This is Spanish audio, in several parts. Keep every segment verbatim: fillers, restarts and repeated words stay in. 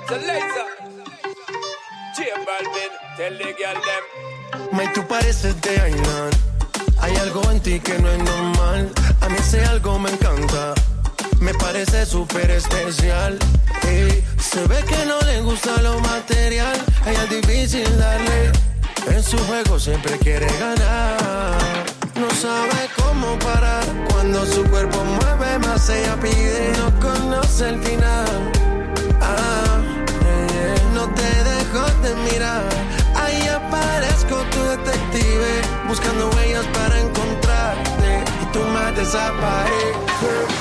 May, tú pareces de Ainan. Hay algo en ti que no es normal. A mí ese algo me encanta. Me parece súper especial. Ey, se ve que no le gusta lo material. A ella es difícil darle. En su juego siempre quiere ganar. No sabe cómo parar. Cuando su cuerpo mueve más ella pide. No conoce el final. Ah, yeah, yeah. No te dejo de mirar. Ahí aparezco tu detective. Buscando huellas para encontrarte. Y tú más desapareces.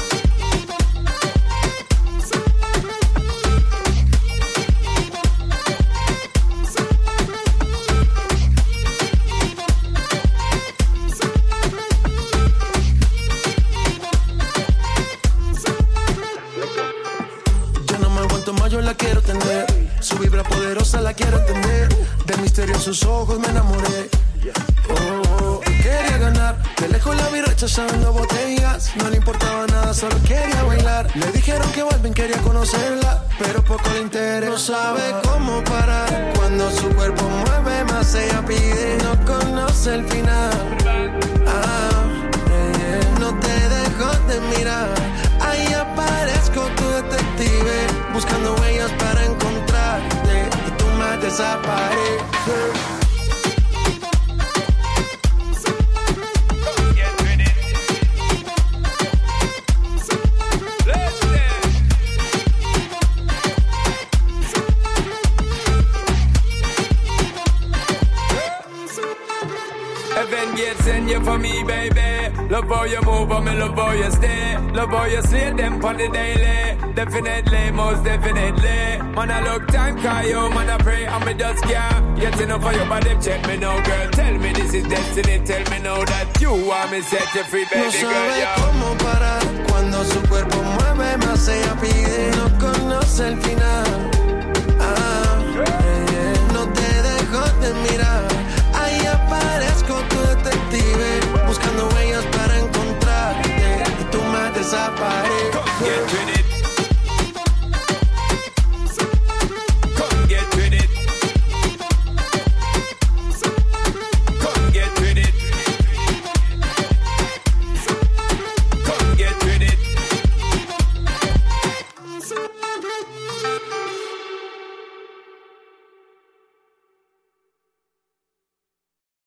Yo la quiero tener, su vibra poderosa la quiero entender. Del misterio en sus ojos me enamoré. Oh, oh, quería ganar, de lejos la vi rechazando botellas. No le importaba nada, solo quería bailar. Le dijeron que vuelven, quería conocerla, pero poco le interesa. No sabe cómo parar, cuando su cuerpo mueve más ella pide. No conoce el final. Ah, yeah, yeah. No te dejo de mirar. Ahí aparezco tu detective. Buscando huellas para encontrarte. Y tú más desapareces. Send you for me, baby. Love how you move, and me love how you stay. Love how you slay them on the daily. Definitely, most definitely. Man, I look time, call you, man, I pray, and me just can't get enough of your body. Check me now, girl. Tell me this is destiny. Tell me now that you want me set you free, baby, no sabe girl. Yeah. Cómo parar cuando su cuerpo mueve más ella pide. No conoce el final.